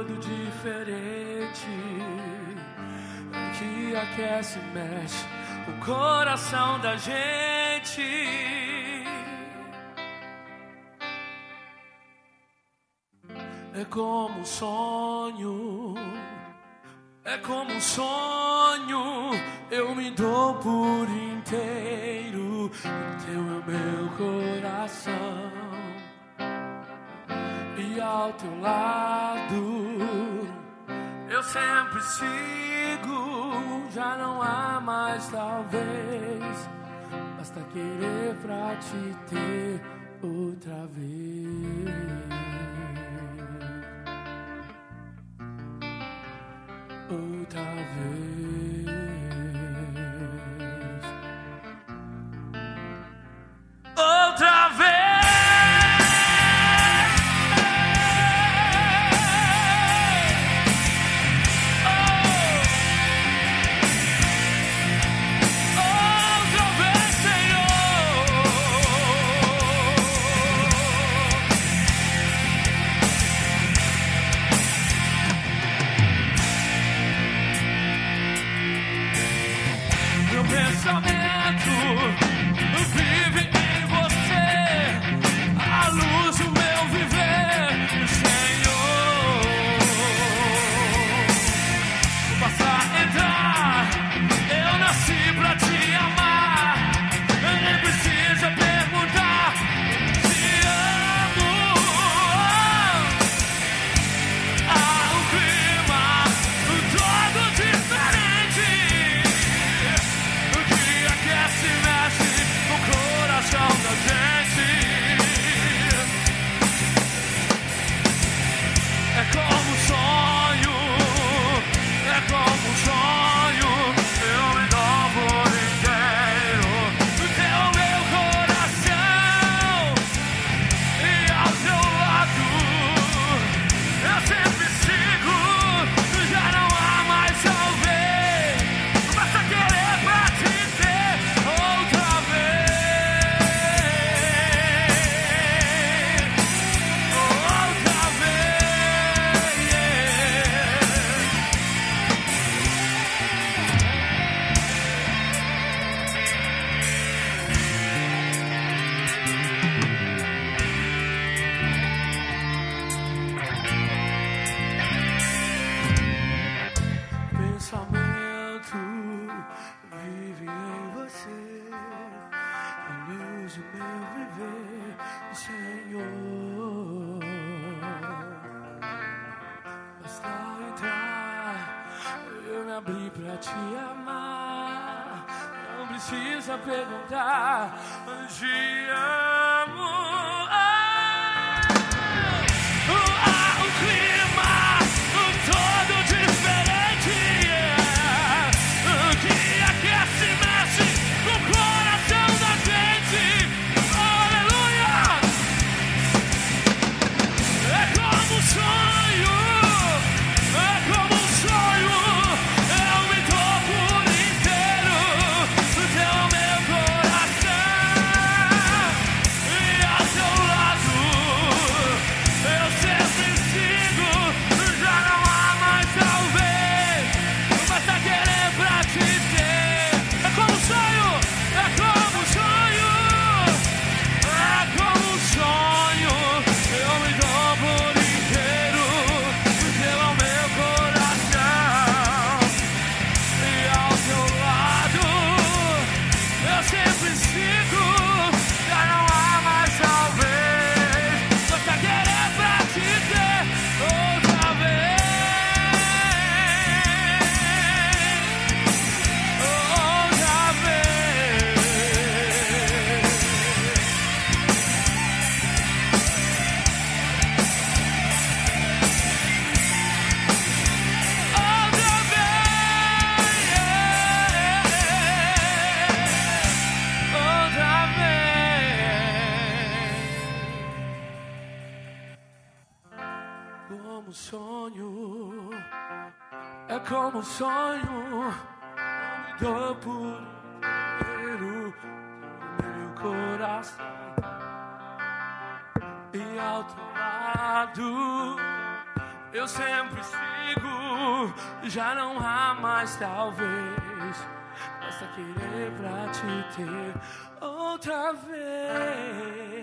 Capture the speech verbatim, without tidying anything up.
todo diferente, que aquece e mexe o coração da gente. É como um sonho, é como um sonho, eu me dou por inteiro, o teu é meu coração. E ao teu lado eu sempre sigo, já não há mais talvez, basta querer pra te ter outra vez. Outra vez. Outra vez. Pensamento vive em você, a luz do meu viver, Senhor. Basta entrar, eu nasci pra te amar, nem precisa perguntar, te amo. Há um clima todo diferente, se mexe no coração da gente. É como um sonho, é como um sonho, eu me dou por inteiro, no teu meu coração. E ao teu lado eu sempre sigo, já não há mais talvez, basta querer pra te ter outra vez, outra vez. Pensamento vive em você, a luz do meu viver, Senhor. Basta entrar, eu me abri pra te amar, não precisa perguntar, te amo. Há um clima todo diferente, yeah, que aquece e mexe no coração da gente. Aleluia! É como um sonho, é como um sonho, eu me dou por inteiro, o teu é o meu coração. E ao teu lado eu sempre sigo, já não há mais talvez, basta querer pra te ter. É como um sonho, é como um sonho, é como um sonho, eu me dou por inteiro, o teu é o meu coração. E ao teu lado eu sempre sigo, já não há mais talvez, basta querer pra te ter outra vez, outra vez, outra vez, outra vez. Como um sonho, é como um sonho, eu me dou por inteiro, no meu coração. E ao teu lado eu sempre sigo. Já não há mais talvez, basta querer pra te ter outra vez.